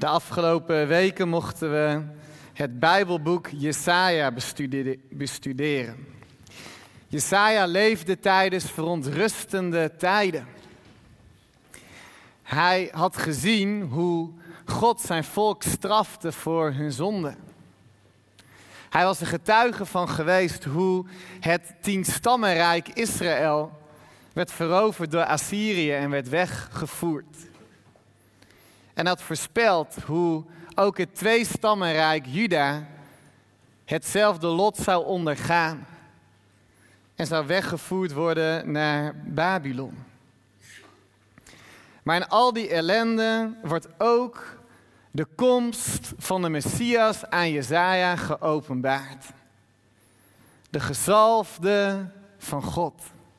De afgelopen weken mochten we het Bijbelboek Jesaja bestuderen. Jesaja leefde tijdens verontrustende tijden. Hij had gezien hoe God zijn volk strafte voor hun zonde. Hij was er getuige van geweest hoe het 10-stammenrijk Israël werd veroverd door Assyrië en werd weggevoerd. En had voorspeld hoe ook het 2-stammenrijk Juda hetzelfde lot zou ondergaan. En zou weggevoerd worden naar Babylon. Maar in al die ellende wordt ook de komst van de Messias aan Jesaja geopenbaard. De gezalfde van God.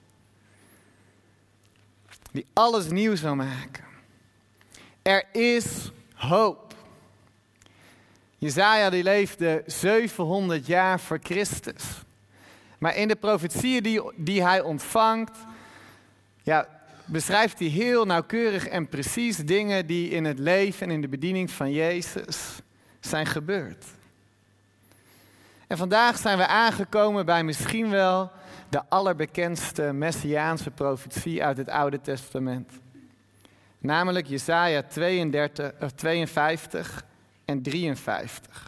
Die alles nieuw zou maken. Er is hoop. Jesaja die leefde 700 jaar voor Christus. Maar in de profetieën die hij ontvangt, beschrijft hij heel nauwkeurig en precies dingen die in het leven en in de bediening van Jezus zijn gebeurd. En vandaag zijn we aangekomen bij misschien wel de allerbekendste messiaanse profetie uit het Oude Testament. Namelijk Jesaja 52 en 53.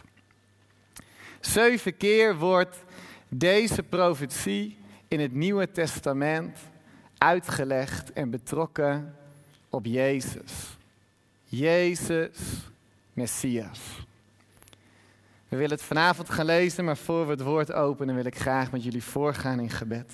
7 keer wordt deze profetie in het Nieuwe Testament uitgelegd en betrokken op Jezus. Jezus, Messias. We willen het vanavond gaan lezen, maar voor we het woord openen wil ik graag met jullie voorgaan in gebed.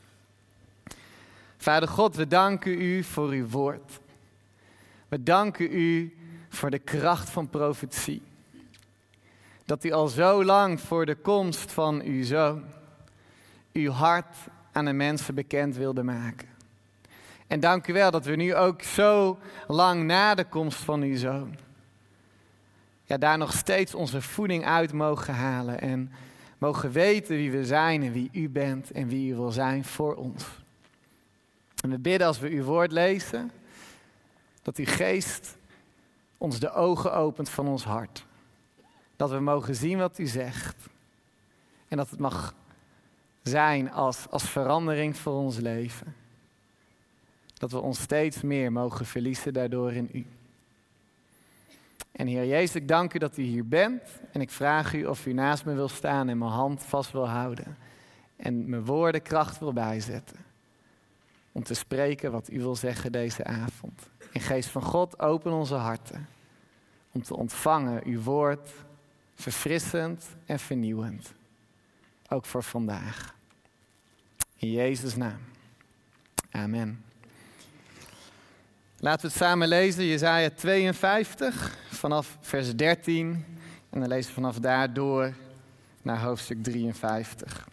Vader God, we danken u voor uw woord. We danken u voor de kracht van profetie. Dat u al zo lang voor de komst van uw zoon uw hart aan de mensen bekend wilde maken. En dank u wel dat we nu ook zo lang na de komst van uw zoon daar nog steeds onze voeding uit mogen halen en mogen weten wie we zijn en wie u bent en wie u wil zijn voor ons. En we bidden als we uw woord lezen, dat uw geest ons de ogen opent van ons hart. Dat we mogen zien wat u zegt. En dat het mag zijn als verandering voor ons leven. Dat we ons steeds meer mogen verliezen daardoor in u. En Heer Jezus, ik dank u dat u hier bent. En ik vraag u of u naast me wil staan en mijn hand vast wil houden. En mijn woorden kracht wil bijzetten. Om te spreken wat u wil zeggen deze avond. En Geest van God, open onze harten. Om te ontvangen uw woord, verfrissend en vernieuwend. Ook voor vandaag. In Jezus' naam. Amen. Laten we het samen lezen, Jesaja 52, vanaf vers 13. En dan lezen we vanaf daar door naar hoofdstuk 53.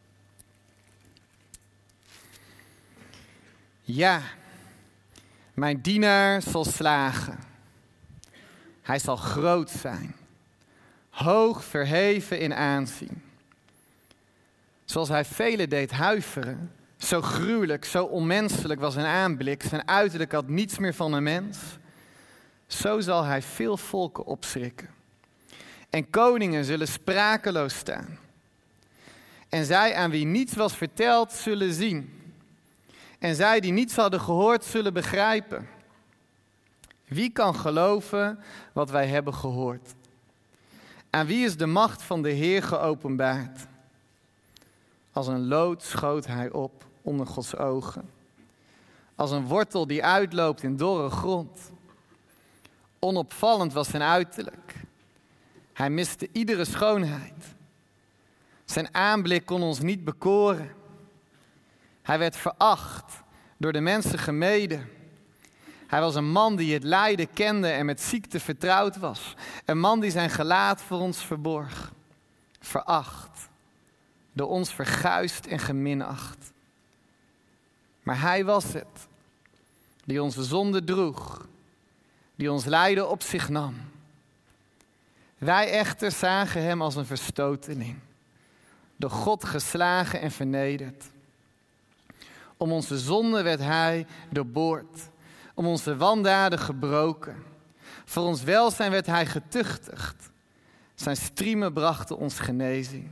Ja, mijn dienaar zal slagen. Hij zal groot zijn, hoog verheven in aanzien. Zoals hij velen deed huiveren, zo gruwelijk, zo onmenselijk was zijn aanblik, zijn uiterlijk had niets meer van een mens. Zo zal hij veel volken opschrikken. En koningen zullen sprakeloos staan. En zij aan wie niets was verteld zullen zien. En zij die niets hadden gehoord zullen begrijpen. Wie kan geloven wat wij hebben gehoord? Aan wie is de macht van de Heer geopenbaard? Als een lood schoot hij op onder Gods ogen. Als een wortel die uitloopt in dorre grond. Onopvallend was zijn uiterlijk. Hij miste iedere schoonheid. Zijn aanblik kon ons niet bekoren. Hij werd veracht, door de mensen gemeden. Hij was een man die het lijden kende en met ziekte vertrouwd was. Een man die zijn gelaat voor ons verborg. Veracht, door ons verguisd en geminacht. Maar hij was het, die onze zonde droeg, die ons lijden op zich nam. Wij echter zagen hem als een verstoteling, door God geslagen en vernederd. Om onze zonde werd hij doorboord, om onze wandaden gebroken. Voor ons welzijn werd hij getuchtigd. Zijn striemen brachten ons genezing.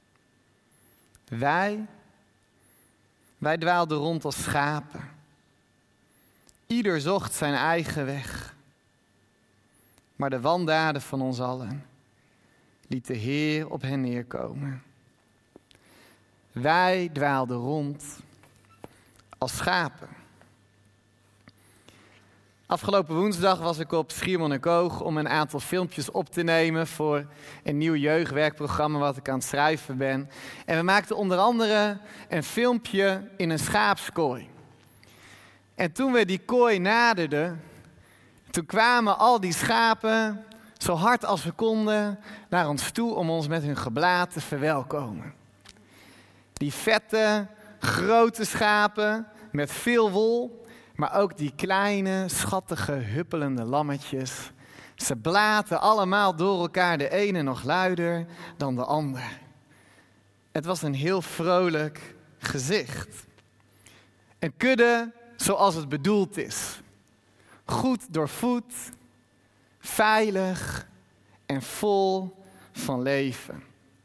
Wij dwaalden rond als schapen. Ieder zocht zijn eigen weg. Maar de wandaden van ons allen liet de Heer op hen neerkomen. Wij dwaalden rond als schapen. Afgelopen woensdag was ik op Schiermonnikoog om een aantal filmpjes op te nemen voor een nieuw jeugdwerkprogramma wat ik aan het schrijven ben. En we maakten onder andere een filmpje in een schaapskooi. En toen we die kooi naderden, toen kwamen al die schapen zo hard als we konden naar ons toe om ons met hun geblaat te verwelkomen. Die vette, grote schapen met veel wol. Maar ook die kleine, schattige, huppelende lammetjes. Ze blaten allemaal door elkaar, de ene nog luider dan de ander. Het was een heel vrolijk gezicht. Een kudde zoals het bedoeld is. Goed doorvoed, veilig en vol van leven.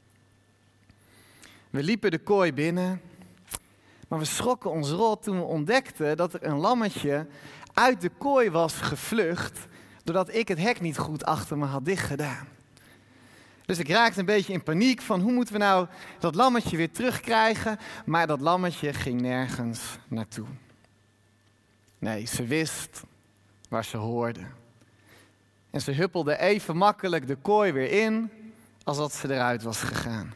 We liepen de kooi binnen. Maar we schrokken ons rot toen we ontdekten dat er een lammetje uit de kooi was gevlucht, doordat ik het hek niet goed achter me had dichtgedaan. Dus ik raakte een beetje in paniek van hoe moeten we nou dat lammetje weer terugkrijgen, maar dat lammetje ging nergens naartoe. Nee, ze wist waar ze hoorde. En ze huppelde even makkelijk de kooi weer in, als dat ze eruit was gegaan.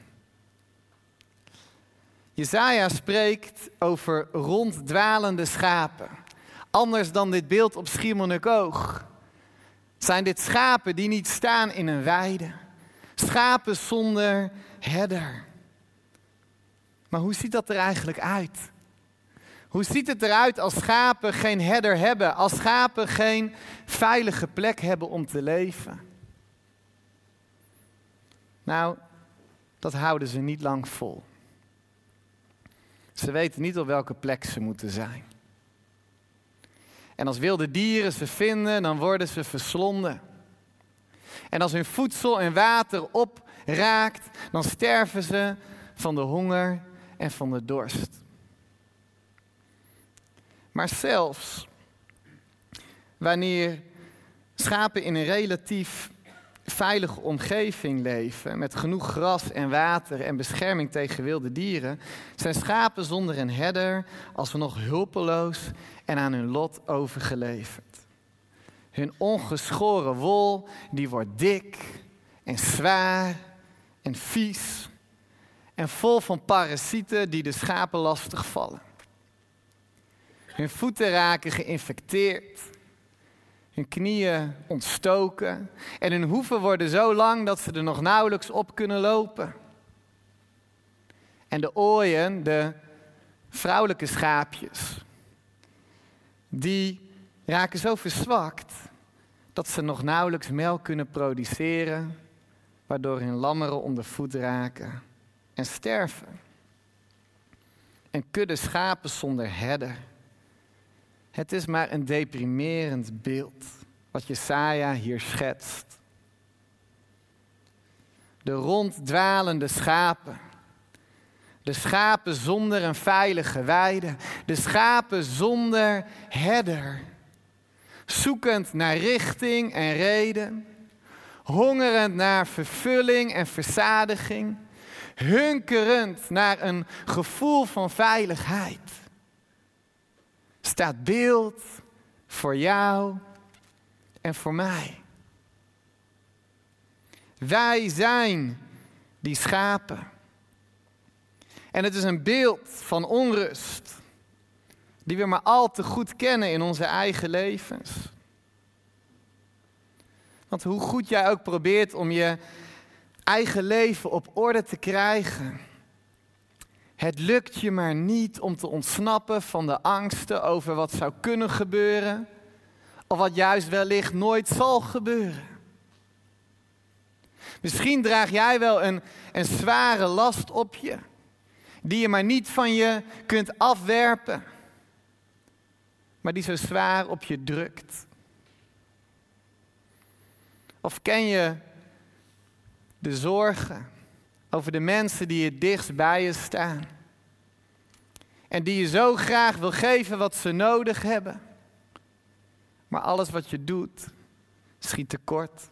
Jesaja spreekt over ronddwalende schapen. Anders dan dit beeld op Schiermonnikoog. Zijn dit schapen die niet staan in een weide. Schapen zonder herder. Maar hoe ziet dat er eigenlijk uit? Hoe ziet het eruit als schapen geen herder hebben? Als schapen geen veilige plek hebben om te leven? Nou, dat houden ze niet lang vol. Ze weten niet op welke plek ze moeten zijn. En als wilde dieren ze vinden, dan worden ze verslonden. En als hun voedsel en water opraakt, dan sterven ze van de honger en van de dorst. Maar zelfs wanneer schapen in een relatief veilige omgeving leven, met genoeg gras en water en bescherming tegen wilde dieren, zijn schapen zonder een herder alsnog hulpeloos en aan hun lot overgeleverd. Hun ongeschoren wol, die wordt dik en zwaar en vies en vol van parasieten die de schapen lastig vallen. Hun voeten raken geïnfecteerd. Hun knieën ontstoken en hun hoeven worden zo lang dat ze er nog nauwelijks op kunnen lopen. En de ooien, de vrouwelijke schaapjes, die raken zo verzwakt dat ze nog nauwelijks melk kunnen produceren, waardoor hun lammeren onder voet raken en sterven. Een kudde schapen zonder herder. Het is maar een deprimerend beeld wat Jesaja hier schetst. De ronddwalende schapen. De schapen zonder een veilige weide. De schapen zonder herder. Zoekend naar richting en reden. Hongerend naar vervulling en verzadiging. Hunkerend naar een gevoel van veiligheid. Staat beeld voor jou en voor mij. Wij zijn die schapen. En het is een beeld van onrust, die we maar al te goed kennen in onze eigen levens. Want hoe goed jij ook probeert om je eigen leven op orde te krijgen, het lukt je maar niet om te ontsnappen van de angsten over wat zou kunnen gebeuren, of wat juist wellicht nooit zal gebeuren. Misschien draag jij wel een zware last op je, die je maar niet van je kunt afwerpen, maar die zo zwaar op je drukt. Of ken je de zorgen over de mensen die het dichtst bij je staan? En die je zo graag wil geven wat ze nodig hebben. Maar alles wat je doet, schiet tekort.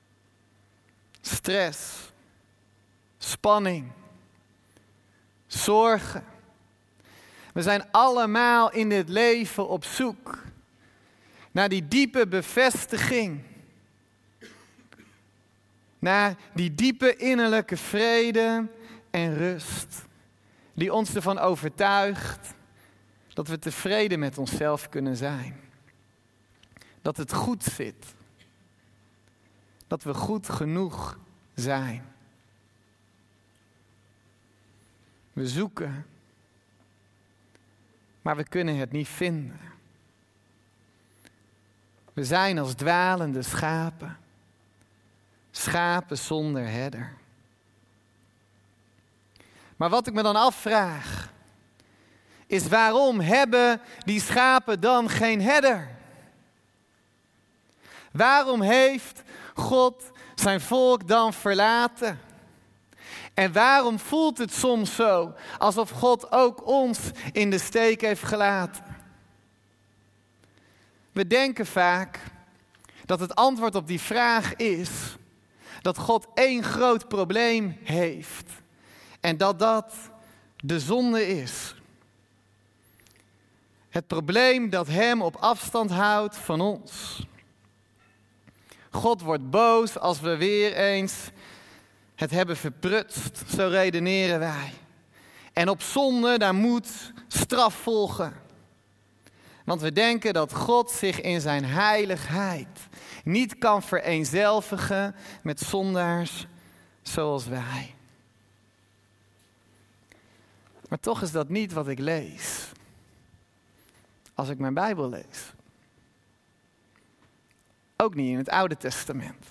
Stress, spanning, zorgen. We zijn allemaal in dit leven op zoek naar die diepe bevestiging. Naar die diepe innerlijke vrede en rust. Die ons ervan overtuigt dat we tevreden met onszelf kunnen zijn. Dat het goed zit. Dat we goed genoeg zijn. We zoeken, maar we kunnen het niet vinden. We zijn als dwalende schapen. Schapen zonder herder. Maar wat ik me dan afvraag, is waarom hebben die schapen dan geen herder? Waarom heeft God zijn volk dan verlaten? En waarom voelt het soms zo alsof God ook ons in de steek heeft gelaten? We denken vaak dat het antwoord op die vraag is dat God één groot probleem heeft. En dat de zonde is. Het probleem dat hem op afstand houdt van ons. God wordt boos als we weer eens het hebben verprutst, zo redeneren wij. En op zonde, daar moet straf volgen. Want we denken dat God zich in zijn heiligheid niet kan vereenzelvigen met zondaars zoals wij. Maar toch is dat niet wat ik lees. Als ik mijn Bijbel lees. Ook niet in het Oude Testament.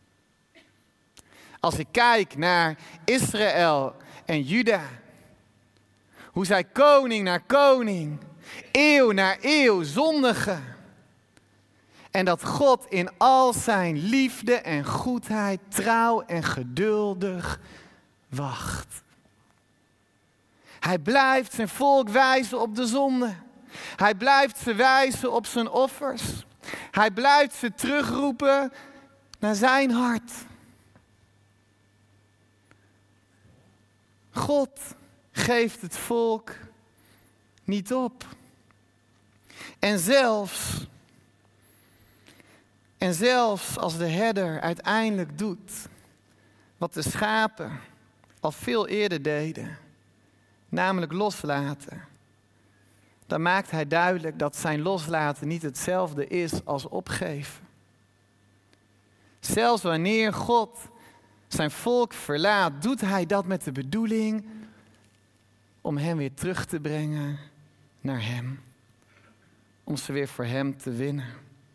Als ik kijk naar Israël en Juda. Hoe zij koning na koning, eeuw na eeuw zondigen. En dat God in al zijn liefde en goedheid trouw en geduldig wacht. Hij blijft zijn volk wijzen op de zonde. Hij blijft ze wijzen op zijn offers. Hij blijft ze terugroepen naar zijn hart. God geeft het volk niet op. En zelfs als de herder uiteindelijk doet wat de schapen al veel eerder deden, namelijk loslaten, dan maakt hij duidelijk dat zijn loslaten niet hetzelfde is als opgeven. Zelfs wanneer God zijn volk verlaat, doet hij dat met de bedoeling om hen weer terug te brengen naar hem. Om ze weer voor hem te winnen.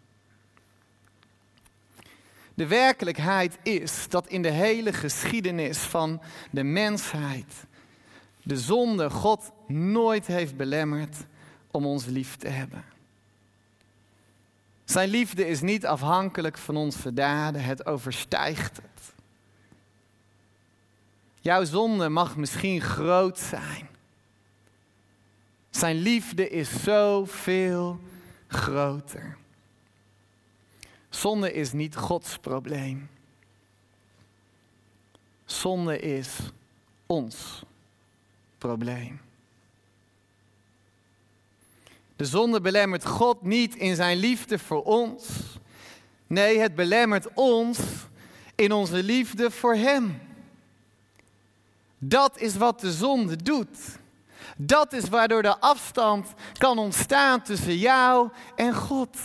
De werkelijkheid is dat in de hele geschiedenis van de mensheid de zonde God nooit heeft belemmerd om ons lief te hebben. Zijn liefde is niet afhankelijk van onze daden, het overstijgt het. Jouw zonde mag misschien groot zijn. Zijn liefde is zoveel groter. Zonde is niet Gods probleem. Zonde is ons probleem. De zonde belemmert God niet in zijn liefde voor ons. Nee, het belemmert ons in onze liefde voor hem. Dat is wat de zonde doet. Dat is waardoor de afstand kan ontstaan tussen jou en God.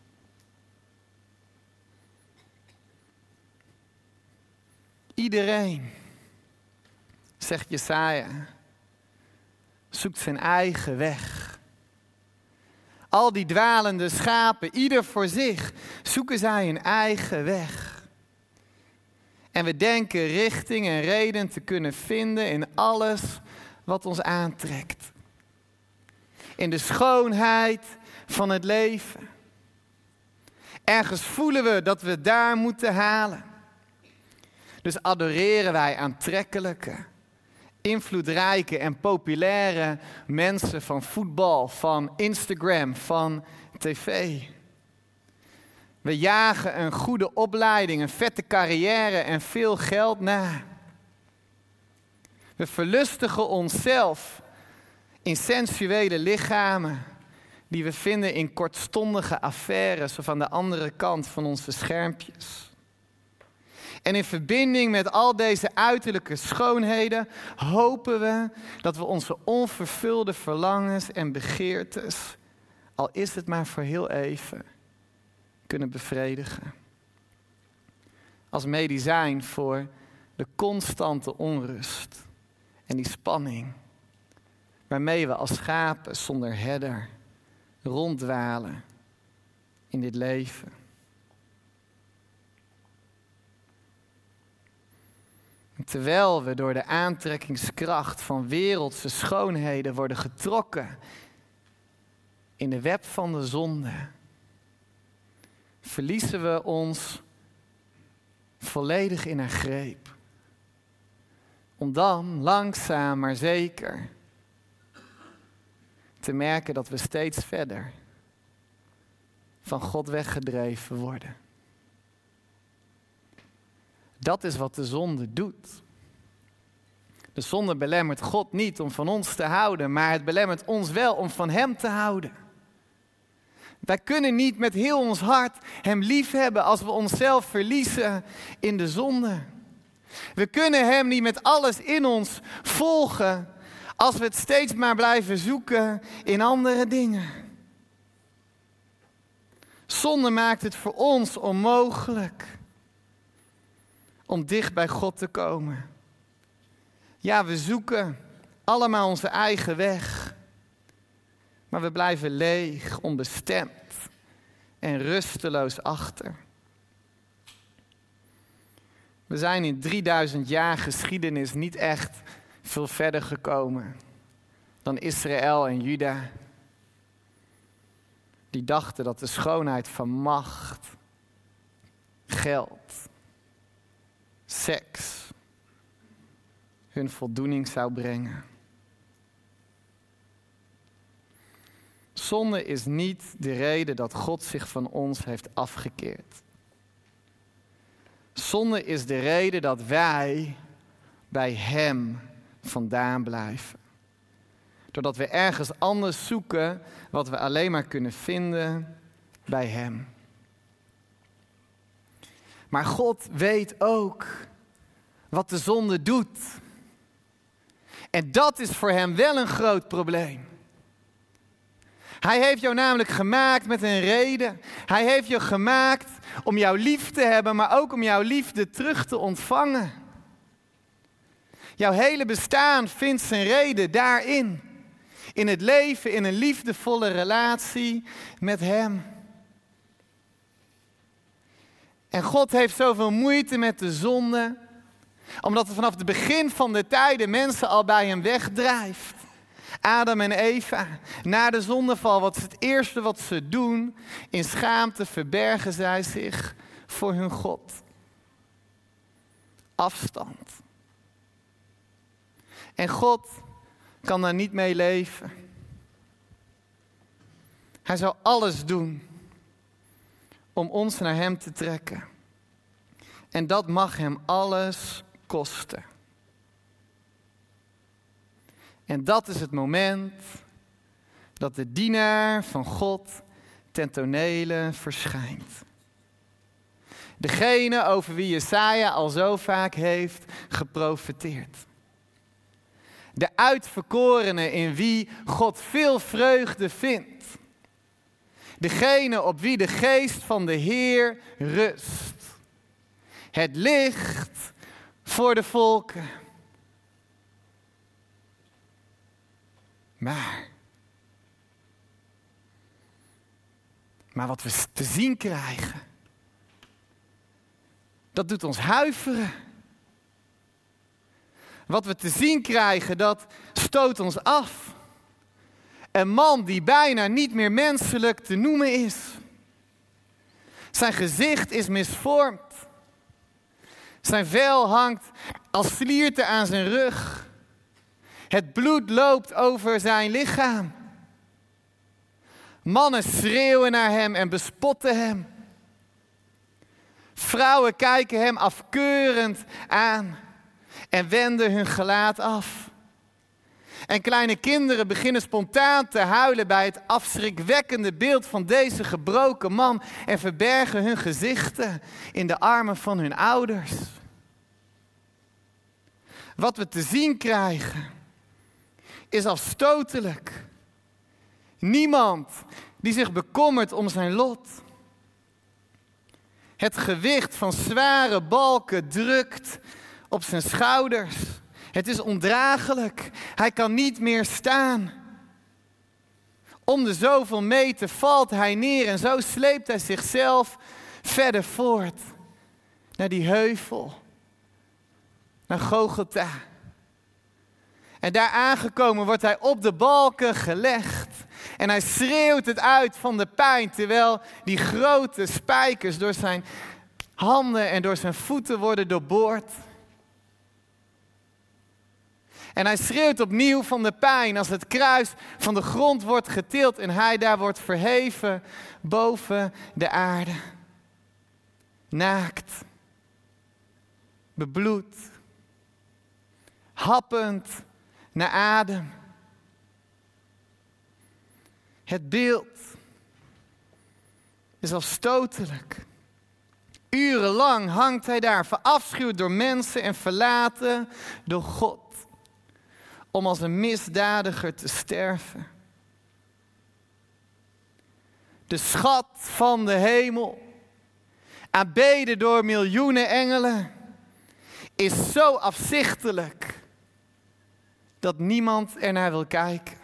Iedereen, zegt Jesaja, zoekt zijn eigen weg. Al die dwalende schapen, ieder voor zich, zoeken zij hun eigen weg. En we denken richting en reden te kunnen vinden in alles wat ons aantrekt. In de schoonheid van het leven. Ergens voelen we dat we het daar moeten halen. Dus adoreren wij aantrekkelijke, invloedrijke en populaire mensen van voetbal, van Instagram, van tv. We jagen een goede opleiding, een vette carrière en veel geld na. We verlustigen onszelf in sensuele lichamen die we vinden in kortstondige affaires of aan de andere kant van onze schermpjes. En in verbinding met al deze uiterlijke schoonheden hopen we dat we onze onvervulde verlangens en begeertes, al is het maar voor heel even, kunnen bevredigen. Als medicijn voor de constante onrust en die spanning waarmee we als schapen zonder herder ronddwalen in dit leven. Terwijl we door de aantrekkingskracht van wereldse schoonheden worden getrokken in de web van de zonde, verliezen we ons volledig in haar greep. Om dan langzaam maar zeker te merken dat we steeds verder van God weggedreven worden. Dat is wat de zonde doet. De zonde belemmert God niet om van ons te houden, maar het belemmert ons wel om van Hem te houden. Wij kunnen niet met heel ons hart Hem liefhebben als we onszelf verliezen in de zonde. We kunnen Hem niet met alles in ons volgen als we het steeds maar blijven zoeken in andere dingen. Zonde maakt het voor ons onmogelijk om dicht bij God te komen. Ja, we zoeken allemaal onze eigen weg. Maar we blijven leeg, onbestemd en rusteloos achter. We zijn in 3000 jaar geschiedenis niet echt veel verder gekomen dan Israël en Juda. Die dachten dat de schoonheid van macht, geld, seks hun voldoening zou brengen. Zonde is niet de reden dat God zich van ons heeft afgekeerd. Zonde is de reden dat wij bij Hem vandaan blijven. Doordat we ergens anders zoeken wat we alleen maar kunnen vinden bij Hem. Maar God weet ook wat de zonde doet. En dat is voor Hem wel een groot probleem. Hij heeft jou namelijk gemaakt met een reden. Hij heeft je gemaakt om jou lief te hebben, maar ook om jouw liefde terug te ontvangen. Jouw hele bestaan vindt zijn reden daarin. In het leven, in een liefdevolle relatie met Hem. En God heeft zoveel moeite met de zonde, omdat het vanaf het begin van de tijden mensen al bij Hem wegdrijft. Adam en Eva, na de zondeval, wat is het eerste wat ze doen? In schaamte verbergen zij zich voor hun God. Afstand. En God kan daar niet mee leven. Hij zou alles doen om ons naar Hem te trekken. En dat mag Hem alles kosten. En dat is het moment dat de dienaar van God ten tonele verschijnt. Degene over wie Jesaja al zo vaak heeft geprofeteerd. De uitverkorene in wie God veel vreugde vindt. Degene op wie de geest van de Heer rust. Het licht voor de volken. Maar wat we te zien krijgen, dat doet ons huiveren. Wat we te zien krijgen, dat stoot ons af. Een man die bijna niet meer menselijk te noemen is. Zijn gezicht is misvormd. Zijn vel hangt als slierte aan zijn rug. Het bloed loopt over zijn lichaam. Mannen schreeuwen naar hem en bespotten hem. Vrouwen kijken hem afkeurend aan en wenden hun gelaat af. En kleine kinderen beginnen spontaan te huilen bij het afschrikwekkende beeld van deze gebroken man en verbergen hun gezichten in de armen van hun ouders. Wat we te zien krijgen is afstotelijk. Niemand die zich bekommert om zijn lot. Het gewicht van zware balken drukt op zijn schouders. Het is ondraaglijk. Hij kan niet meer staan. Om de zoveel meter valt hij neer en zo sleept hij zichzelf verder voort. Naar die heuvel. Naar Golgotha. En daar aangekomen wordt hij op de balken gelegd. En hij schreeuwt het uit van de pijn, terwijl die grote spijkers door zijn handen en door zijn voeten worden doorboord. En hij schreeuwt opnieuw van de pijn als het kruis van de grond wordt getild en hij daar wordt verheven boven de aarde. Naakt, bebloed, happend naar adem. Het beeld is afstotelijk. Urenlang hangt hij daar, verafschuwd door mensen en verlaten door God. Om als een misdadiger te sterven. De schat van de hemel, aanbeden door miljoenen engelen, is zo afzichtelijk dat niemand ernaar wil kijken.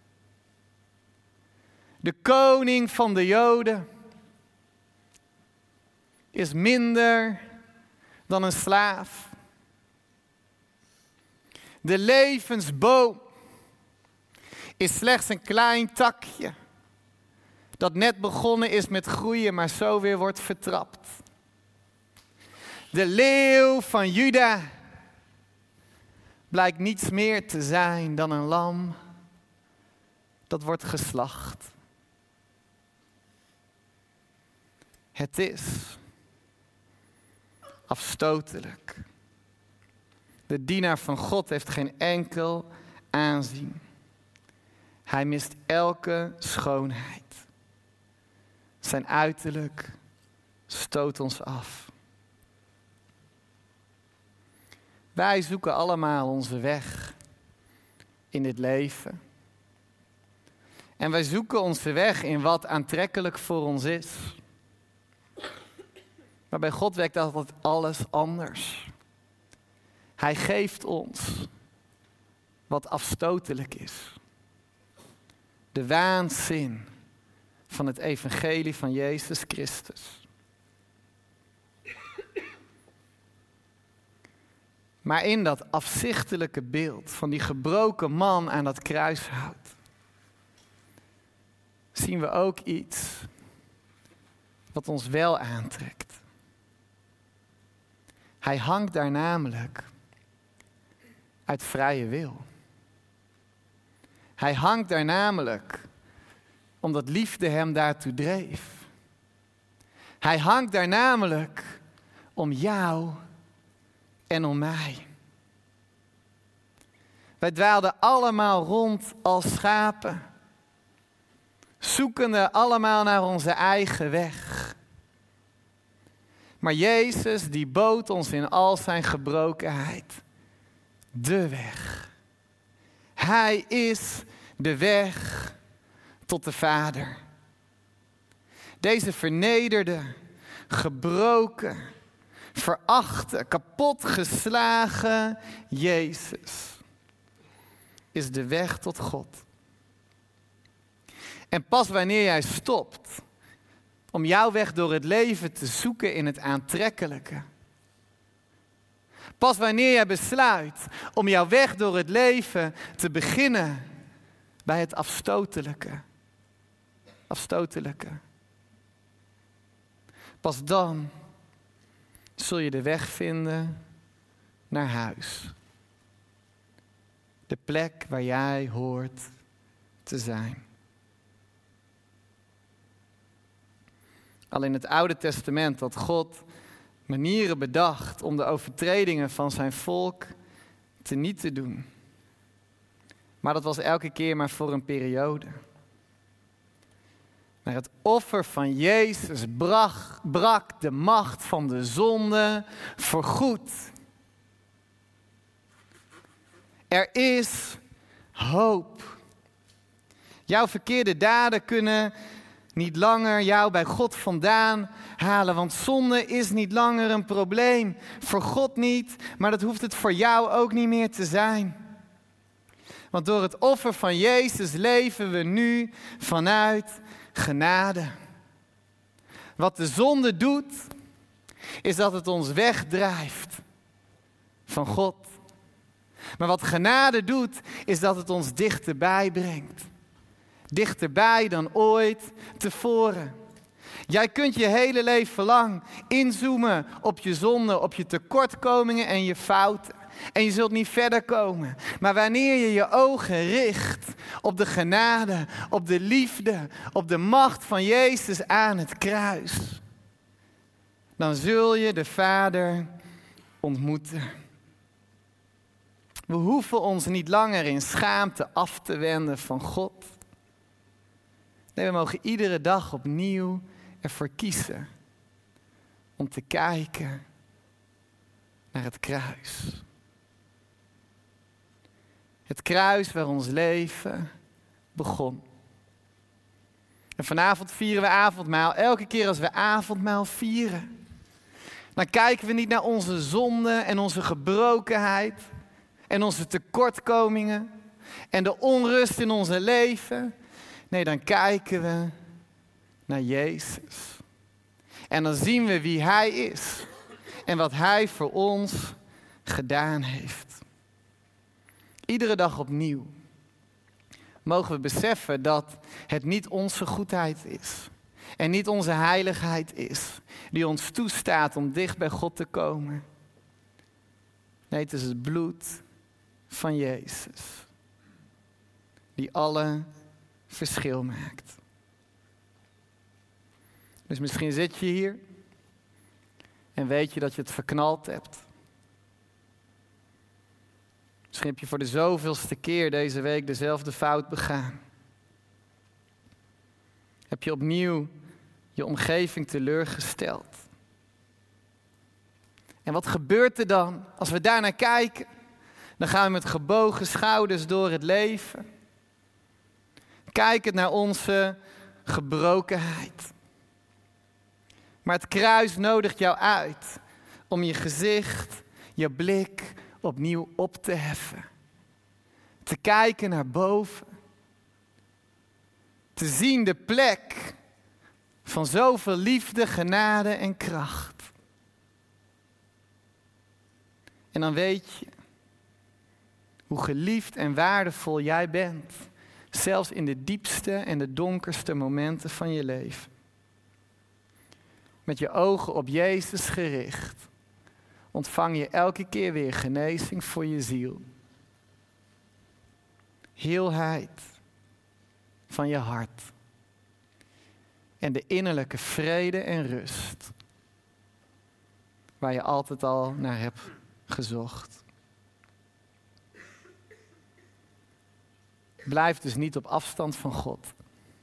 De koning van de Joden is minder dan een slaaf. De levensboom is slechts een klein takje dat net begonnen is met groeien, maar zo weer wordt vertrapt. De leeuw van Juda blijkt niets meer te zijn dan een lam dat wordt geslacht. Het is afstotelijk. De dienaar van God heeft geen enkel aanzien. Hij mist elke schoonheid. Zijn uiterlijk stoot ons af. Wij zoeken allemaal onze weg in dit leven. En wij zoeken onze weg in wat aantrekkelijk voor ons is. Maar bij God werkt altijd alles anders. Hij geeft ons wat afstotelijk is. De waanzin van het evangelie van Jezus Christus. Maar in dat afzichtelijke beeld van die gebroken man aan dat kruishout zien we ook iets wat ons wel aantrekt. Hij hangt daar namelijk uit vrije wil. Hij hangt daar namelijk omdat liefde hem daartoe dreef. Hij hangt daar namelijk om jou en om mij. Wij dwaalden allemaal rond als schapen, zoekende allemaal naar onze eigen weg. Maar Jezus die bood ons in al zijn gebrokenheid de weg. Hij is de weg tot de Vader. Deze vernederde, gebroken, verachte, kapotgeslagen Jezus is de weg tot God. En pas wanneer jij stopt om jouw weg door het leven te zoeken in het aantrekkelijke. Pas wanneer jij besluit om jouw weg door het leven te beginnen bij het afstotelijke. Pas dan zul je de weg vinden naar huis. De plek waar jij hoort te zijn. Al in het Oude Testament had God manieren bedacht om de overtredingen van zijn volk teniet te doen. Maar dat was elke keer maar voor een periode. Maar het offer van Jezus brak de macht van de zonde voorgoed. Er is hoop. Jouw verkeerde daden kunnen niet langer jou bij God vandaan halen, want zonde is niet langer een probleem. Voor God niet, maar dat hoeft het voor jou ook niet meer te zijn. Want door het offer van Jezus leven we nu vanuit genade. Wat de zonde doet, is dat het ons wegdrijft van God. Maar wat genade doet, is dat het ons dichterbij brengt. Dichterbij dan ooit tevoren. Jij kunt je hele leven lang inzoomen op je zonde, op je tekortkomingen en je fouten. En je zult niet verder komen. Maar wanneer je je ogen richt op de genade, op de liefde, op de macht van Jezus aan het kruis, dan zul je de Vader ontmoeten. We hoeven ons niet langer in schaamte af te wenden van God. Nee, we mogen iedere dag opnieuw ervoor kiezen om te kijken naar het kruis. Het kruis waar ons leven begon. En vanavond vieren we avondmaal. Elke keer als we avondmaal vieren, dan kijken we niet naar onze zonde en onze gebrokenheid en onze tekortkomingen en de onrust in onze leven. Nee, dan kijken we naar Jezus. En dan zien we wie Hij is en wat Hij voor ons gedaan heeft. Iedere dag opnieuw mogen we beseffen dat het niet onze goedheid is en niet onze heiligheid is die ons toestaat om dicht bij God te komen. Nee, het is het bloed van Jezus die alle verschil maakt. Dus misschien zit je hier en weet je dat je het verknald hebt. Misschien heb je voor de zoveelste keer deze week dezelfde fout begaan. Heb je opnieuw je omgeving teleurgesteld. En wat gebeurt er dan als we daarnaar kijken? Dan gaan we met gebogen schouders door het leven. Kijkend naar onze gebrokenheid. Maar het kruis nodigt jou uit om je gezicht, je blik opnieuw op te heffen. Te kijken naar boven. Te zien de plek van zoveel liefde, genade en kracht. En dan weet je hoe geliefd en waardevol jij bent. Zelfs in de diepste en de donkerste momenten van je leven. Met je ogen op Jezus gericht, ontvang je elke keer weer genezing voor je ziel. Heelheid van je hart. En de innerlijke vrede en rust, waar je altijd al naar hebt gezocht. Blijf dus niet op afstand van God.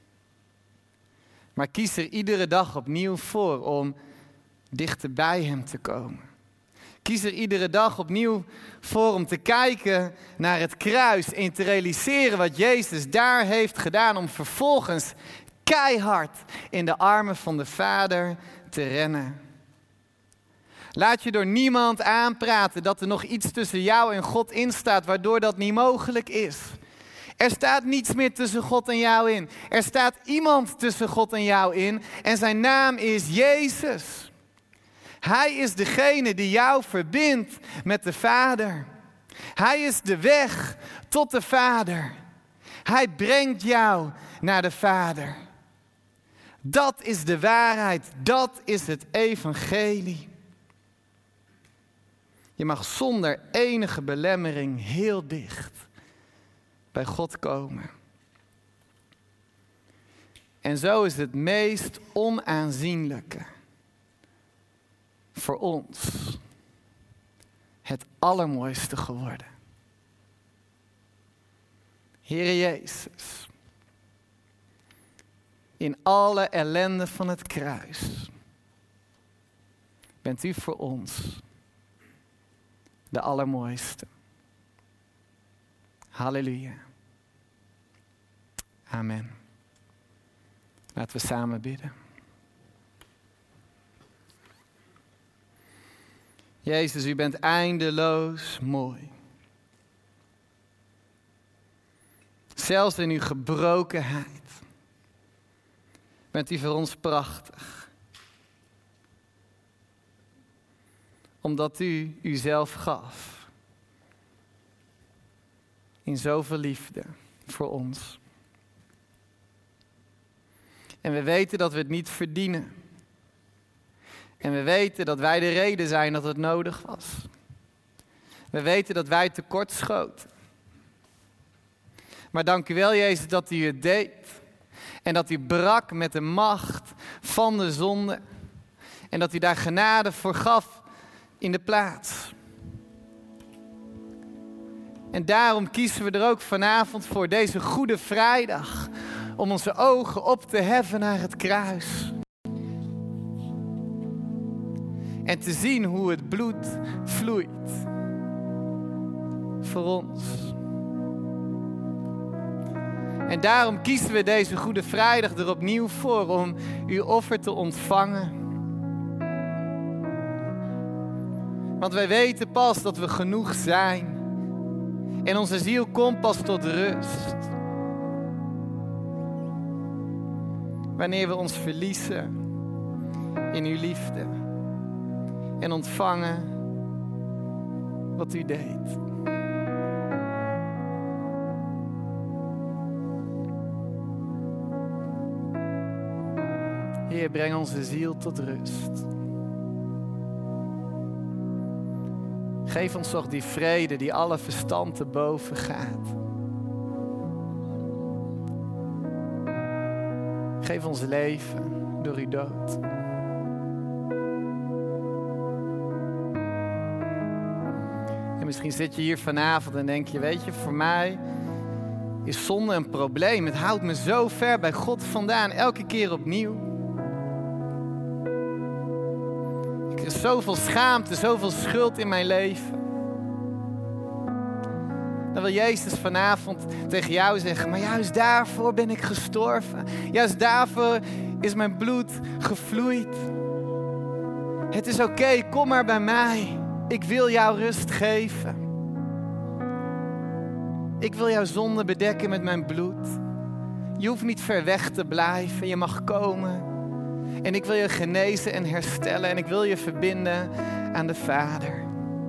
Maar kies er iedere dag opnieuw voor om dichter bij Hem te komen. Kies er iedere dag opnieuw voor om te kijken naar het kruis en te realiseren wat Jezus daar heeft gedaan om vervolgens keihard in de armen van de Vader te rennen. Laat je door niemand aanpraten dat er nog iets tussen jou en God instaat waardoor dat niet mogelijk is. Er staat niets meer tussen God en jou in. Er staat iemand tussen God en jou in en zijn naam is Jezus. Hij is degene die jou verbindt met de Vader. Hij is de weg tot de Vader. Hij brengt jou naar de Vader. Dat is de waarheid. Dat is het evangelie. Je mag zonder enige belemmering heel dicht bij God komen. En zo is het meest onaanzienlijke voor ons het allermooiste geworden. Heere Jezus, in alle ellende van het kruis bent u voor ons de allermooiste. Halleluja. Amen. Laten we samen bidden. Jezus, u bent eindeloos mooi. Zelfs in uw gebrokenheid bent u voor ons prachtig. Omdat u uzelf gaf. In zoveel liefde voor ons. En we weten dat we het niet verdienen. En we weten dat wij de reden zijn dat het nodig was. We weten dat wij tekort schoten. Maar dank u wel, Jezus, dat u het deed. En dat u brak met de macht van de zonde. En dat u daar genade voor gaf in de plaats. En daarom kiezen we er ook vanavond voor, deze Goede Vrijdag, om onze ogen op te heffen naar het kruis. En te zien hoe het bloed vloeit voor ons. En daarom kiezen we deze Goede Vrijdag er opnieuw voor om uw offer te ontvangen. Want wij weten pas dat we genoeg zijn. En onze ziel komt pas tot rust. Wanneer we ons verliezen in uw liefde. En ontvangen wat u deed. Heer, breng onze ziel tot rust. Geef ons toch die vrede die alle verstand te boven gaat. Geef ons leven door uw dood. En misschien zit je hier vanavond en denk je, weet je, voor mij is zonde een probleem. Het houdt me zo ver bij God vandaan, elke keer opnieuw. Er is zoveel schaamte, zoveel schuld in mijn leven. Dan wil Jezus vanavond tegen jou zeggen, maar juist daarvoor ben ik gestorven. Juist daarvoor is mijn bloed gevloeid. Het is oké, kom maar bij mij. Ik wil jou rust geven. Ik wil jouw zonde bedekken met mijn bloed. Je hoeft niet ver weg te blijven, je mag komen. En ik wil je genezen en herstellen en ik wil je verbinden aan de Vader.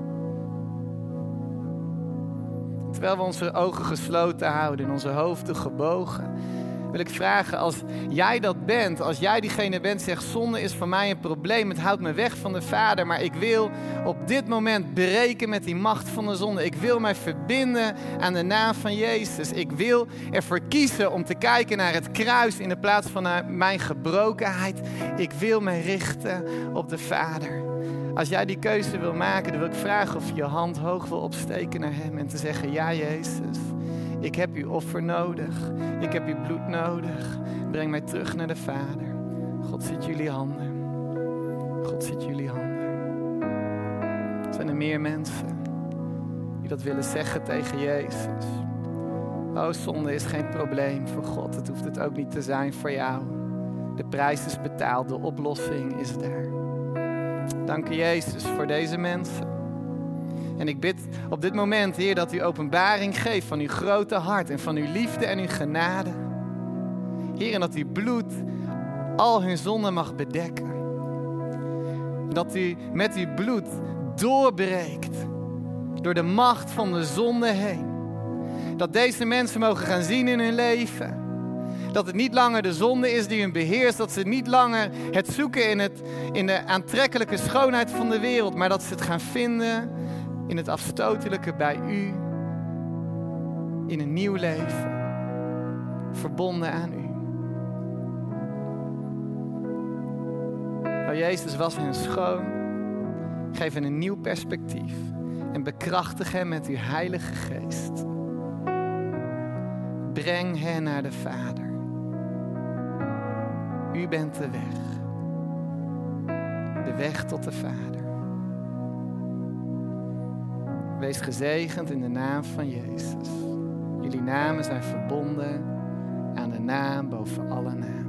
Terwijl we onze ogen gesloten houden en onze hoofden gebogen, wil ik vragen, als jij dat bent, als jij diegene bent, zegt, zonde is voor mij een probleem, het houdt me weg van de Vader, maar ik wil op dit moment breken met die macht van de zonde. Ik wil mij verbinden aan de naam van Jezus. Ik wil ervoor kiezen om te kijken naar het kruis in de plaats van naar mijn gebrokenheid. Ik wil mij richten op de Vader. Als jij die keuze wil maken, dan wil ik vragen of je je hand hoog wil opsteken naar hem en te zeggen, ja Jezus, ik heb uw offer nodig. Ik heb uw bloed nodig. Breng mij terug naar de Vader. God ziet jullie handen. God ziet jullie handen. Zijn er meer mensen die dat willen zeggen tegen Jezus? Oh, zonde is geen probleem voor God. Het hoeft het ook niet te zijn voor jou. De prijs is betaald. De oplossing is daar. Dank u Jezus voor deze mensen. En ik bid op dit moment, Heer, dat u openbaring geeft van uw grote hart en van uw liefde en uw genade. Heer, en dat uw bloed al hun zonden mag bedekken. Dat u met uw bloed doorbreekt door de macht van de zonde heen. Dat deze mensen mogen gaan zien in hun leven. Dat het niet langer de zonde is die hun beheerst. Dat ze niet langer het zoeken in de aantrekkelijke schoonheid van de wereld. Maar dat ze het gaan vinden in het afstotelijke bij u. In een nieuw leven. Verbonden aan u. O Jezus, was hen schoon. Geef hen een nieuw perspectief. En bekrachtig hen met uw Heilige Geest. Breng hen naar de Vader. U bent de weg. De weg tot de Vader. Wees gezegend in de naam van Jezus. Jullie namen zijn verbonden aan de naam boven alle namen.